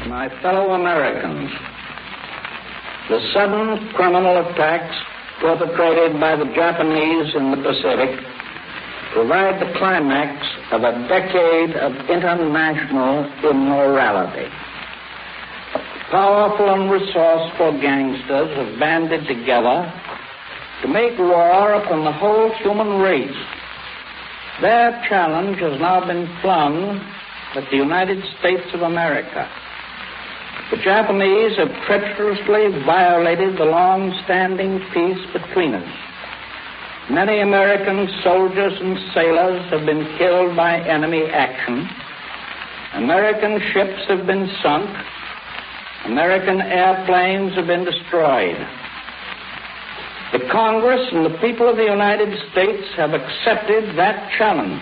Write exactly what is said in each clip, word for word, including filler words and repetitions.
My fellow Americans, the sudden criminal attacks perpetrated by the Japanese in the Pacific provide the climax of a decade of international immorality. Powerful and resourceful gangsters have banded together to make war upon the whole human race. Their challenge has now been flung at the United States of America. The Japanese have treacherously violated the long-standing peace between us. Many American soldiers and sailors have been killed by enemy action. American ships have been sunk. American airplanes have been destroyed. The Congress and the people of the United States have accepted that challenge.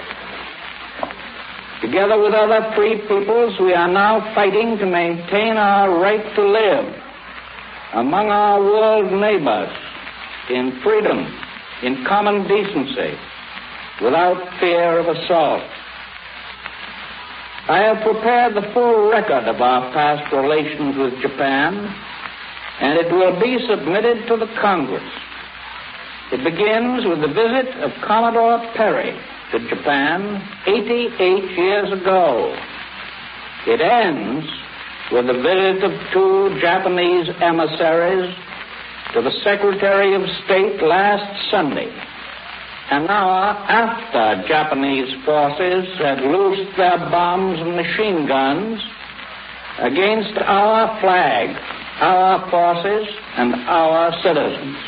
Together with other free peoples, we are now fighting to maintain our right to live among our world neighbors in freedom, in common decency, without fear of assault. I have prepared the full record of our past relations with Japan, and it will be submitted to the Congress. It begins with the visit of Commodore Perry to Japan eighty-eight years ago. It ends with the visit of two Japanese emissaries to the Secretary of State last Sunday, an hour after Japanese forces had loosed their bombs and machine guns against our flag, our forces, and our citizens.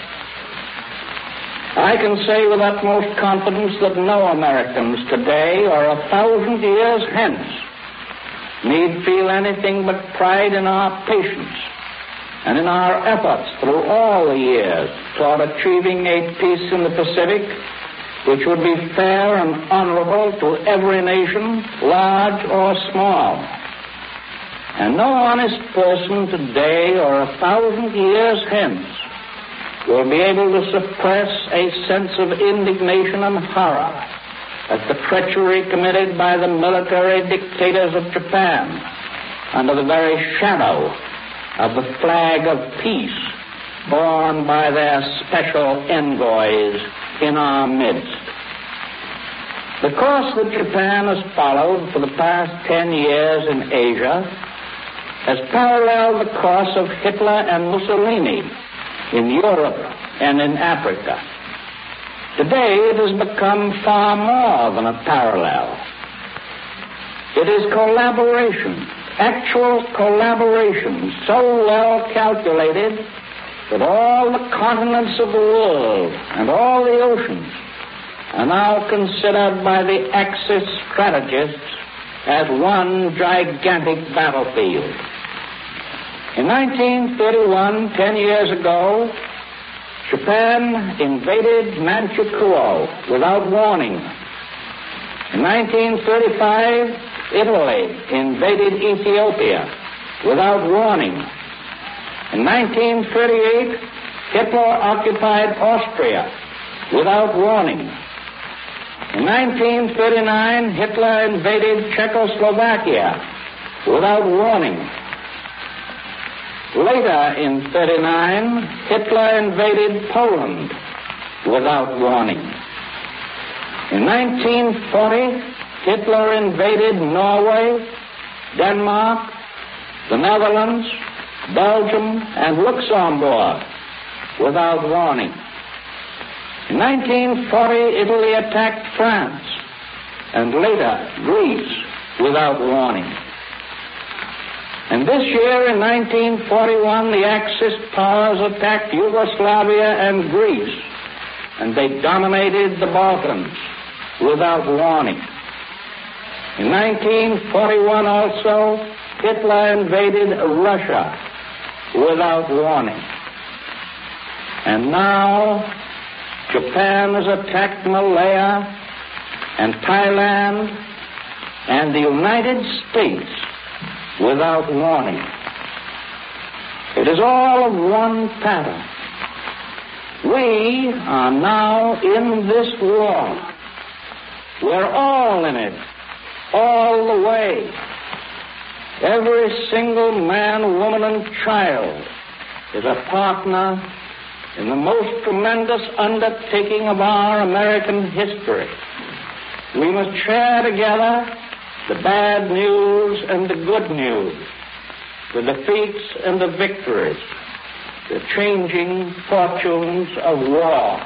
I can say with utmost confidence that no Americans today or a thousand years hence need feel anything but pride in our patience and in our efforts through all the years toward achieving a peace in the Pacific which would be fair and honorable to every nation, large or small. And no honest person today or a thousand years hence will be able to suppress a sense of indignation and horror at the treachery committed by the military dictators of Japan under the very shadow of the flag of peace borne by their special envoys in our midst. The course that Japan has followed for the past ten years in Asia has paralleled the course of Hitler and Mussolini in Europe and in Africa. Today it has become far more than a parallel. It is collaboration, actual collaboration, so well calculated that all the continents of the world and all the oceans are now considered by the Axis strategists as one gigantic battlefield. In nineteen thirty-one, ten years ago, Japan invaded Manchukuo without warning. In nineteen thirty-five, Italy invaded Ethiopia without warning. In nineteen thirty-eight, Hitler occupied Austria without warning. In nineteen thirty-nine, Hitler invaded Czechoslovakia without warning. Later in thirty-nine, Hitler invaded Poland without warning. In nineteen forty, Hitler invaded Norway, Denmark, the Netherlands, Belgium, and Luxembourg without warning. In nineteen forty, Italy attacked France, and later Greece without warning. And this year, in nineteen forty-one, the Axis powers attacked Yugoslavia and Greece, and they dominated the Balkans without warning. In nineteen forty-one also, Hitler invaded Russia without warning. And now, Japan has attacked Malaya and Thailand and the United States without warning. It is all of one pattern. We are now in this war. We're all in it, all the way. Every single man, woman, and child is a partner in the most tremendous undertaking of our American history. We must share together the bad news and the good news, the defeats and the victories, the changing fortunes of war.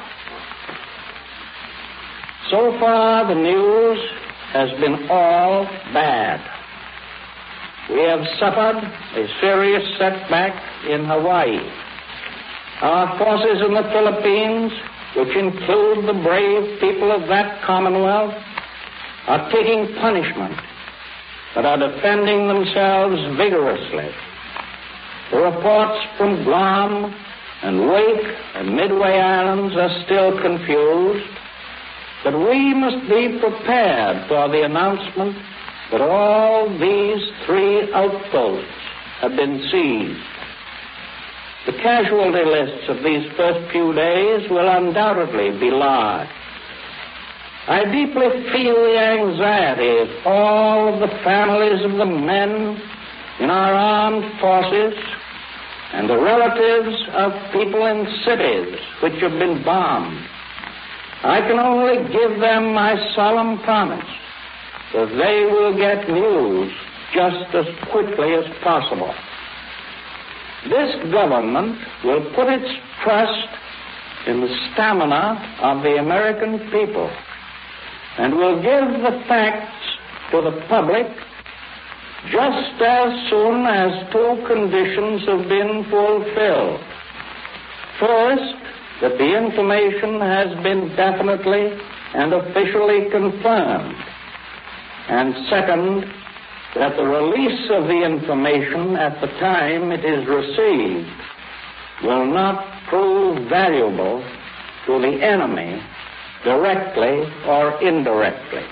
So far, the news has been all bad. We have suffered a serious setback in Hawaii. Our forces in the Philippines, which include the brave people of that Commonwealth, are taking punishment, but are defending themselves vigorously. The reports from Guam and Wake and Midway Islands are still confused, but we must be prepared for the announcement that all these three outposts have been seized. The casualty lists of these first few days will undoubtedly be large. I deeply feel the anxiety of all of the families of the men in our armed forces and the relatives of people in cities which have been bombed. I can only give them my solemn promise that they will get news just as quickly as possible. This government will put its trust in the stamina of the American people and will give the facts to the public just as soon as two conditions have been fulfilled. First, that the information has been definitely and officially confirmed. And second, that the release of the information at the time it is received will not prove valuable to the enemy directly or indirectly.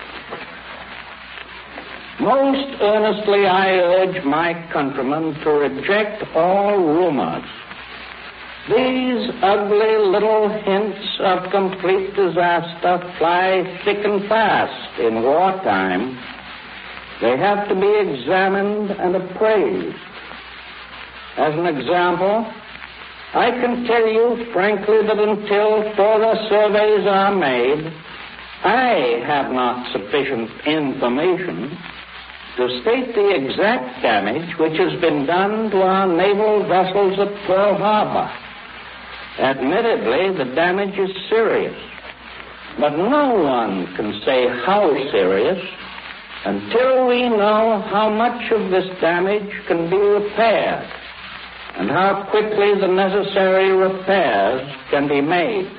Most earnestly I urge my countrymen to reject all rumors. These ugly little hints of complete disaster fly thick and fast in wartime. They have to be examined and appraised. As an example, I can tell you frankly that until further surveys are made, I have not sufficient information to state the exact damage which has been done to our naval vessels at Pearl Harbor. Admittedly, the damage is serious, but no one can say how serious until we know how much of this damage can be repaired and how quickly the necessary repairs can be made.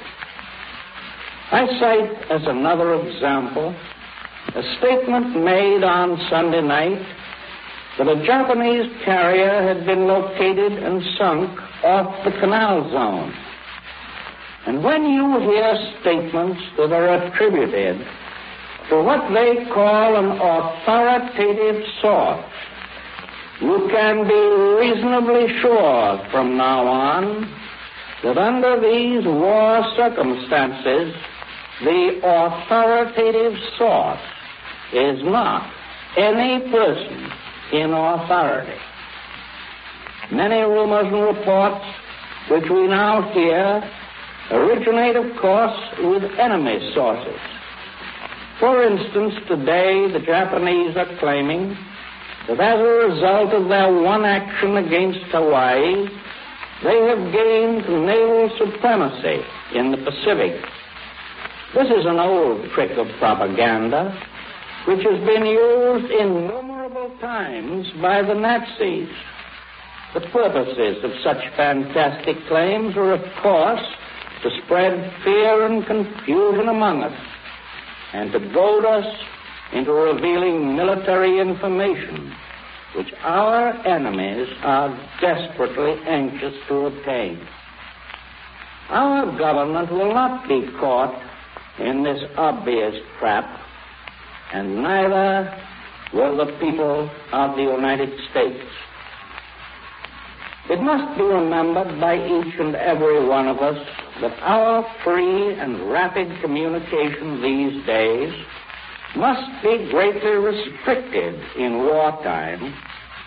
I cite as another example a statement made on Sunday night that a Japanese carrier had been located and sunk off the canal zone. And when you hear statements that are attributed to what they call an authoritative source, you can be reasonably sure from now on that under these war circumstances, the authoritative source is not any person in authority. Many rumors and reports which we now hear originate, of course, with enemy sources. For instance, today the Japanese are claiming that as a result of their one action against Hawaii, they have gained naval supremacy in the Pacific. This is an old trick of propaganda which has been used innumerable times by the Nazis. The purposes of such fantastic claims are, of course, to spread fear and confusion among us and to goad us into revealing military information which our enemies are desperately anxious to obtain. Our government will not be caught in this obvious trap, and neither will the people of the United States. It must be remembered by each and every one of us that our free and rapid communication these days must be greatly restricted in wartime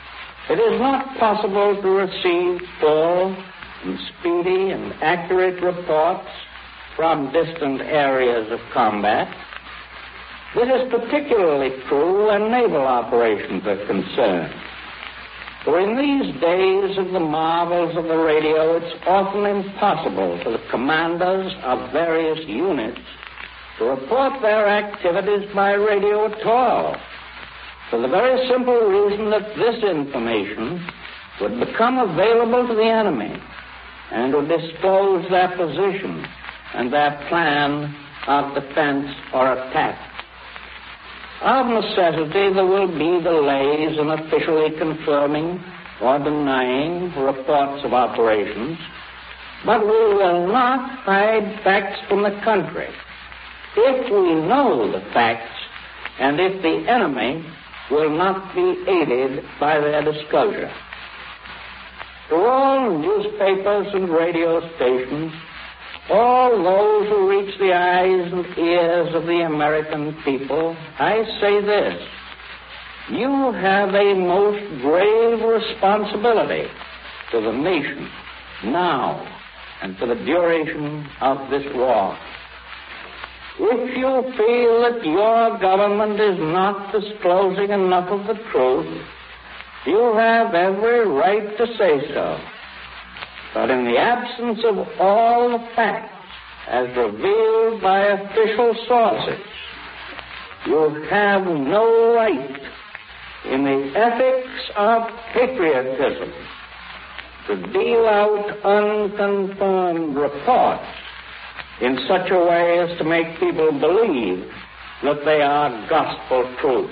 It is not possible to receive full and speedy and accurate reports from distant areas of combat. This is particularly true when naval operations are concerned. For in these days of the marvels of the radio, it's often impossible for the commanders of various units to report their activities by radio at all, for the very simple reason that this information would become available to the enemy and would disclose their position and their plan of defense or attack. Of necessity, there will be delays in officially confirming or denying reports of operations, but we will not hide facts from the country if we know the facts and if the enemy will not be aided by their disclosure. To all newspapers and radio stations, all those who reach the eyes and ears of the American people, I say this: you have a most grave responsibility to the nation now and for the duration of this war. If you feel that your government is not disclosing enough of the truth, you have every right to say so. But in the absence of all the facts as revealed by official sources, you have no right in the ethics of patriotism to deal out unconfirmed reports in such a way as to make people believe that they are gospel truth.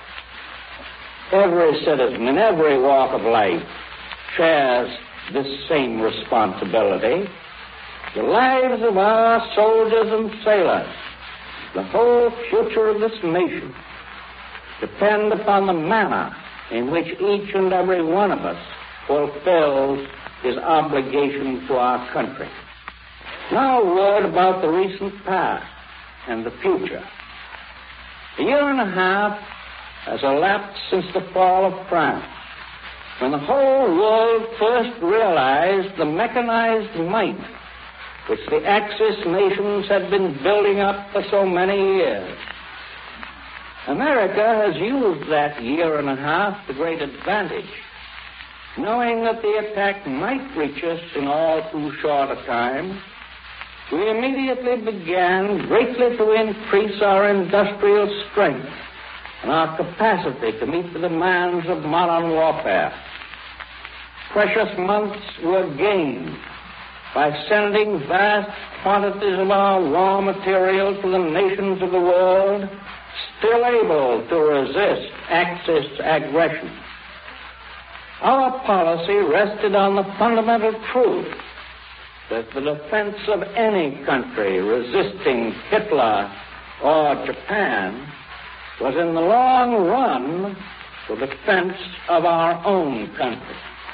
Every citizen in every walk of life shares this same responsibility. The lives of our soldiers and sailors, the whole future of this nation, depend upon the manner in which each and every one of us fulfills his obligation to our country. Now a word about the recent past and the future. A year and a half has elapsed since the fall of France, when the whole world first realized the mechanized might which the Axis nations had been building up for so many years. America has used that year and a half to great advantage, knowing that the attack might reach us in all too short a time. We immediately began greatly to increase our industrial strength and our capacity to meet the demands of modern warfare. Precious months were gained by sending vast quantities of our raw material to the nations of the world, still able to resist Axis aggression. Our policy rested on the fundamental truth that the defense of any country resisting Hitler or Japan was in the long run the defense of our own country.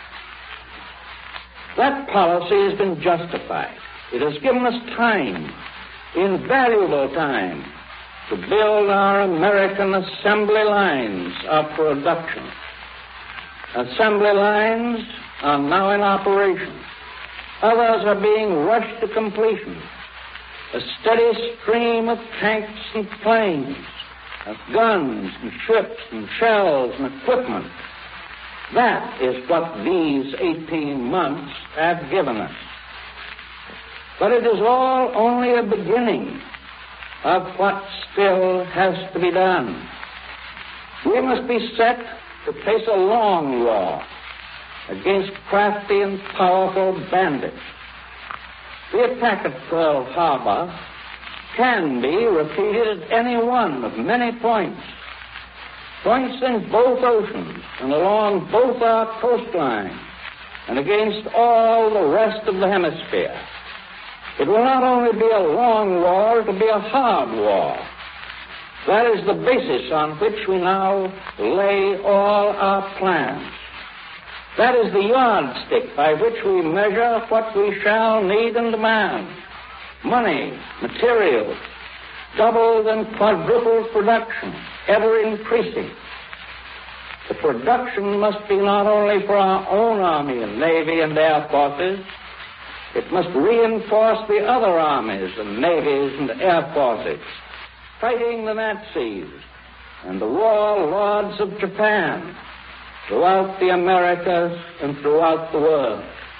That policy has been justified. It has given us time, invaluable time, to build our American assembly lines of production. Assembly lines are now in operation. Others are being rushed to completion. A steady stream of tanks and planes, of guns and ships and shells and equipment. That is what these eighteen months have given us. But it is all only a beginning of what still has to be done. We must be set to face a long war against crafty and powerful bandits. The attack at Pearl Harbor can be repeated at any one of many points. Points in both oceans and along both our coastlines and against all the rest of the hemisphere. It will not only be a long war, it will be a hard war. That is the basis on which we now lay all our plans. That is the yardstick by which we measure what we shall need and demand. Money, materials, doubled and quadrupled production, ever increasing. The production must be not only for our own army and navy and air forces, it must reinforce the other armies and navies and air forces fighting the Nazis and the warlords of Japan throughout the Americas and throughout the world.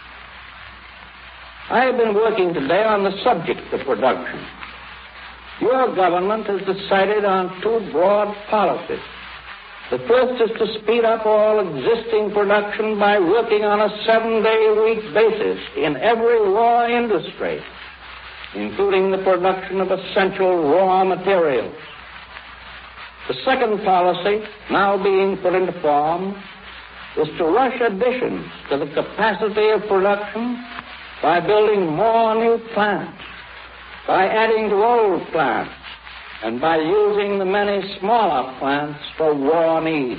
I have been working today on the subject of production. Your government has decided on two broad policies. The first is to speed up all existing production by working on a seven-day-a-week basis in every war industry, including the production of essential raw materials. The second policy, now being put into form, is to rush additions to the capacity of production by building more new plants, by adding to old plants, and by using the many smaller plants for war needs.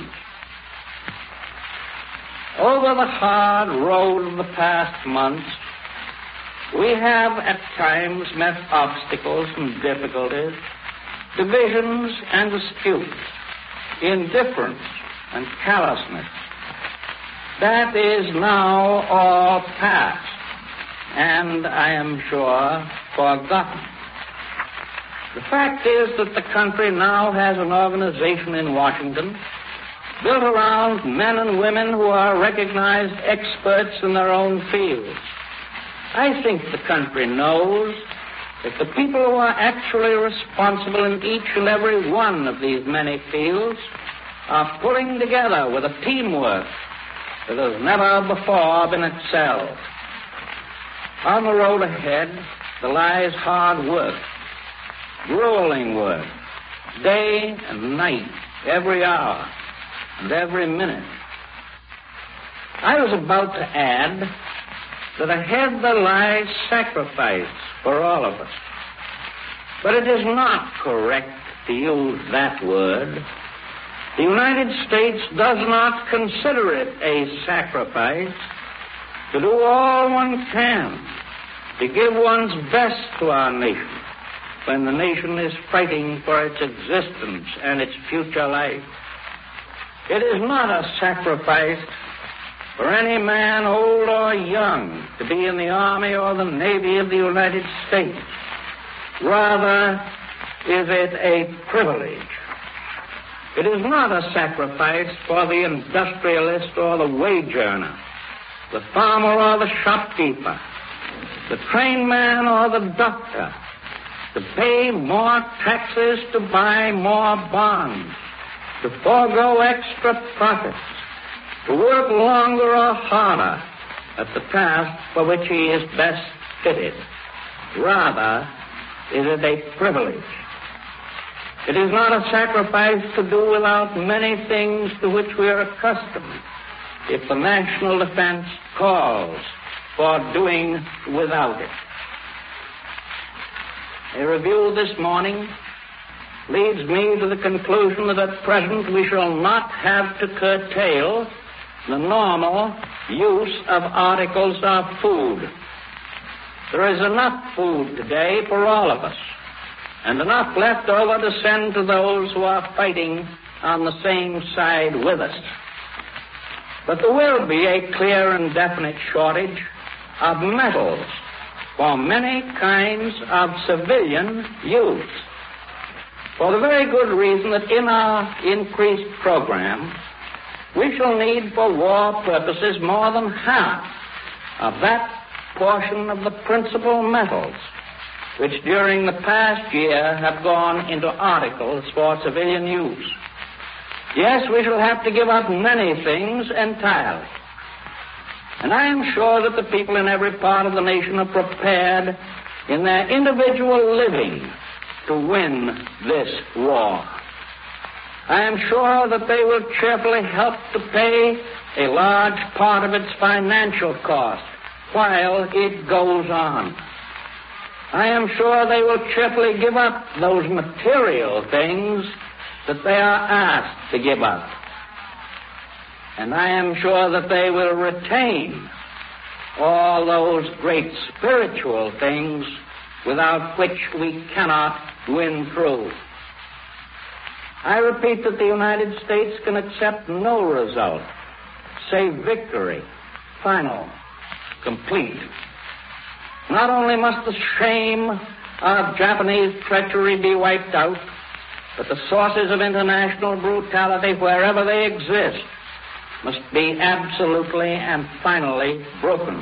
Over the hard road of the past months, we have at times met obstacles and difficulties, divisions and disputes, indifference and callousness. That is now all past, and I am sure forgotten. The fact is that the country now has an organization in Washington built around men and women who are recognized experts in their own fields. I think the country knows that the people who are actually responsible in each and every one of these many fields are pulling together with a teamwork that has never before been excelled. On the road ahead, there lies hard work, grueling work, day and night, every hour and every minute. I was about to add that ahead there lies sacrifice for all of us. But it is not correct to use that word. The United States does not consider it a sacrifice to do all one can to give one's best to our nation when the nation is fighting for its existence and its future life. It is not a sacrifice for any man, old or young, to be in the Army or the Navy of the United States. Rather, is it a privilege. It is not a sacrifice for the industrialist or the wage earner, the farmer or the shopkeeper, the train man or the doctor, to pay more taxes to buy more bonds, to forego extra profits, to work longer or harder at the task for which he is best fitted. Rather, is it a privilege. It is not a sacrifice to do without many things to which we are accustomed if the national defense calls for doing without it. A review this morning leads me to the conclusion that at present we shall not have to curtail the normal use of articles of food. There is enough food today for all of us, and enough left over to send to those who are fighting on the same side with us. But there will be a clear and definite shortage of metals for many kinds of civilian use, for the very good reason that in our increased program, we shall need for war purposes more than half of that portion of the principal metals which during the past year have gone into articles for civilian use. Yes, we shall have to give up many things entirely. And I am sure that the people in every part of the nation are prepared in their individual living to win this war. I am sure that they will cheerfully help to pay a large part of its financial cost while it goes on. I am sure they will cheerfully give up those material things that they are asked to give up. And I am sure that they will retain all those great spiritual things without which we cannot win through. I repeat that the United States can accept no result save victory, final, complete. Not only must the shame of Japanese treachery be wiped out, but the sources of international brutality, wherever they exist, must be absolutely and finally broken.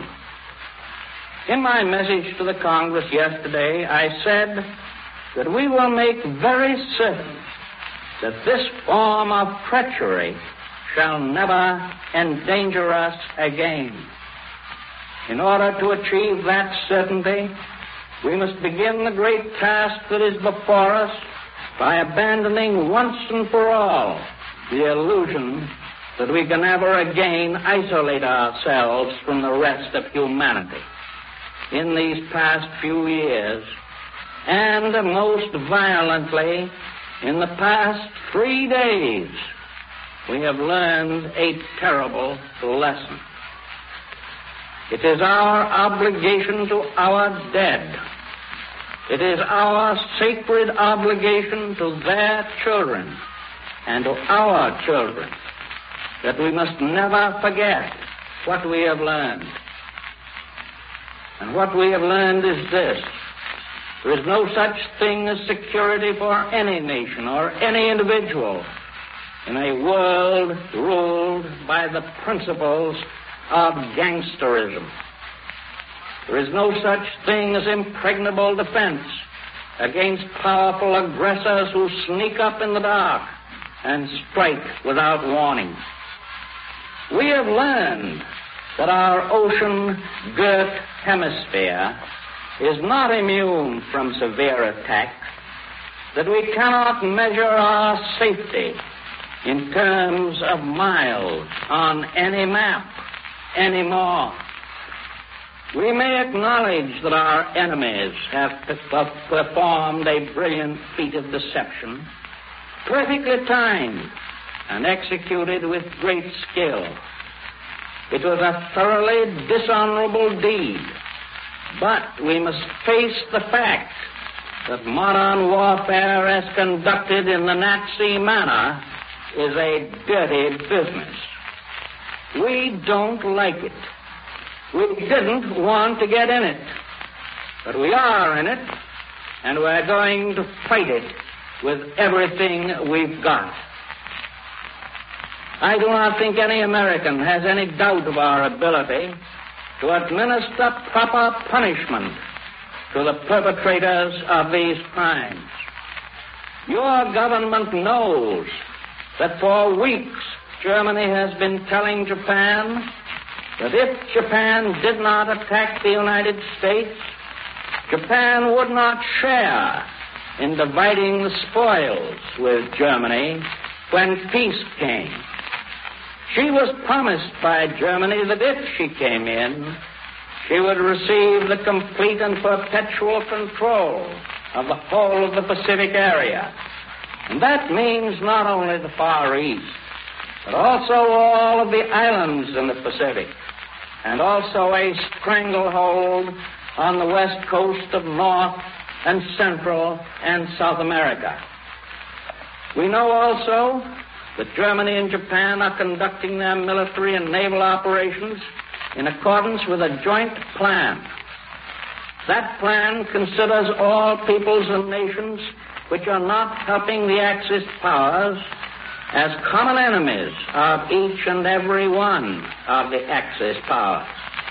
In my message to the Congress yesterday, I said that we will make very certain that this form of treachery shall never endanger us again. In order to achieve that certainty, we must begin the great task that is before us by abandoning once and for all the illusion that we can ever again isolate ourselves from the rest of humanity. In these past few years, and most violently in the past three days, we have learned a terrible lesson. It is our obligation to our dead. It is our sacred obligation to their children and to our children that we must never forget what we have learned. And what we have learned is this: there is no such thing as security for any nation or any individual in a world ruled by the principles of gangsterism. There is no such thing as impregnable defense against powerful aggressors who sneak up in the dark and strike without warning. We have learned that our ocean-girt hemisphere is not immune from severe attack, that we cannot measure our safety in terms of miles on any map anymore. We may acknowledge that our enemies have performed a brilliant feat of deception, perfectly timed and executed with great skill. It was a thoroughly dishonorable deed, but we must face the fact that modern warfare as conducted in the Nazi manner is a dirty business. We don't like it. We didn't want to get in it, but we are in it, and we're going to fight it with everything we've got. I do not think any American has any doubt of our ability to administer proper punishment to the perpetrators of these crimes. Your government knows that for weeks Germany has been telling Japan that if Japan did not attack the United States, Japan would not share in dividing the spoils with Germany when peace came. She was promised by Germany that if she came in, she would receive the complete and perpetual control of the whole of the Pacific area. And that means not only the Far East, but also all of the islands in the Pacific, and also a stranglehold on the west coast of North and Central and South America. We know also that Germany and Japan are conducting their military and naval operations in accordance with a joint plan. That plan considers all peoples and nations which are not helping the Axis powers as common enemies of each and every one of the Axis powers.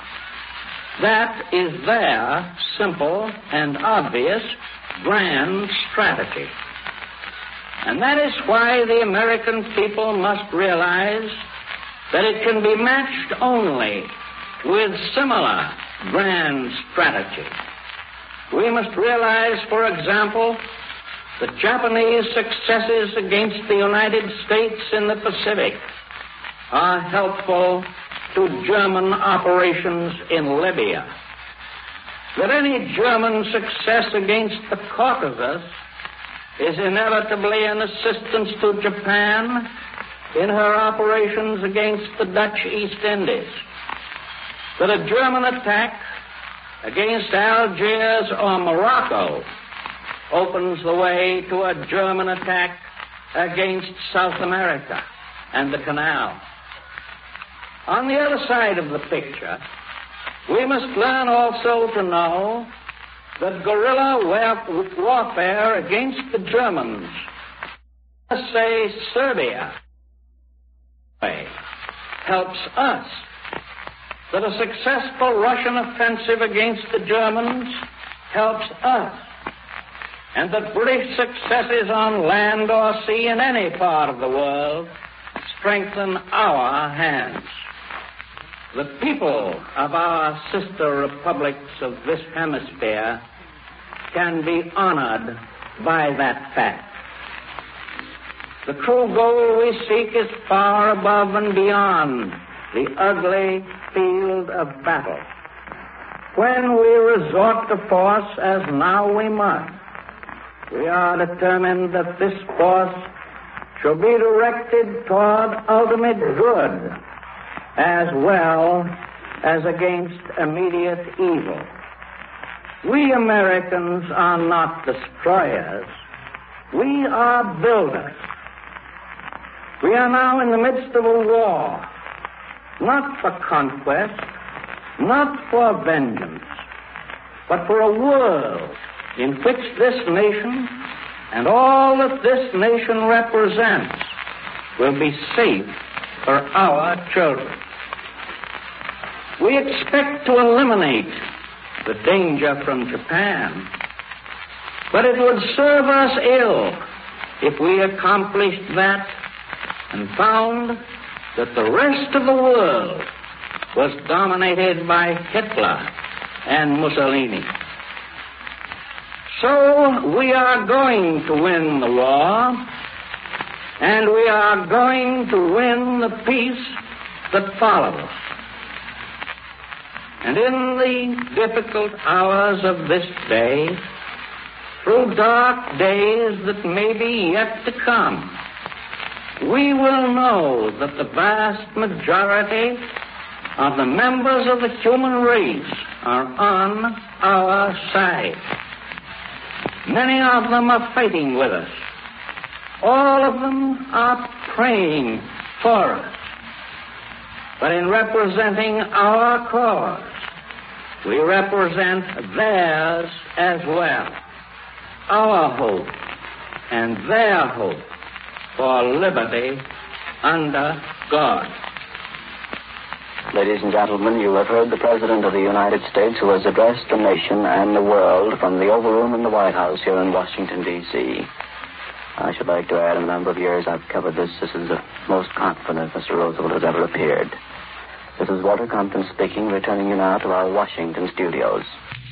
That is their simple and obvious grand strategy. And that is why the American people must realize that it can be matched only with similar grand strategy. We must realize, for example, that Japanese successes against the United States in the Pacific are helpful to German operations in Libya. That any German success against the Caucasus is inevitably an assistance to Japan in her operations against the Dutch East Indies. That a German attack against Algiers or Morocco opens the way to a German attack against South America and the Canal. On the other side of the picture, we must learn also to know that guerrilla warfare against the Germans, let's say Serbia, helps us, that a successful Russian offensive against the Germans helps us, and that British successes on land or sea in any part of the world strengthen our hands. The people of our sister republics of this hemisphere can be honored by that fact. The true goal we seek is far above and beyond the ugly field of battle. When we resort to force, as now we must, we are determined that this force shall be directed toward ultimate good as well as against immediate evil. We Americans are not destroyers. We are builders. We are now in the midst of a war, not for conquest, not for vengeance, but for a world in which this nation and all that this nation represents will be safe for our children. We expect to eliminate the danger from Japan, but it would serve us ill if we accomplished that and found that the rest of the world was dominated by Hitler and Mussolini. So we are going to win the war, and we are going to win the peace that follows. And in the difficult hours of this day, through dark days that may be yet to come, we will know that the vast majority of the members of the human race are on our side. Many of them are fighting with us. All of them are praying for us. But in representing our cause, we represent theirs as well. Our hope and their hope for liberty under God. Ladies and gentlemen, you have heard the President of the United States, who has addressed the nation and the world from the Oval Room in the White House here in Washington, D C I should like to add, in a number of years I've covered this. This is the most confident Mister Roosevelt has ever appeared. This is Walter Compton speaking, returning you now to our Washington studios.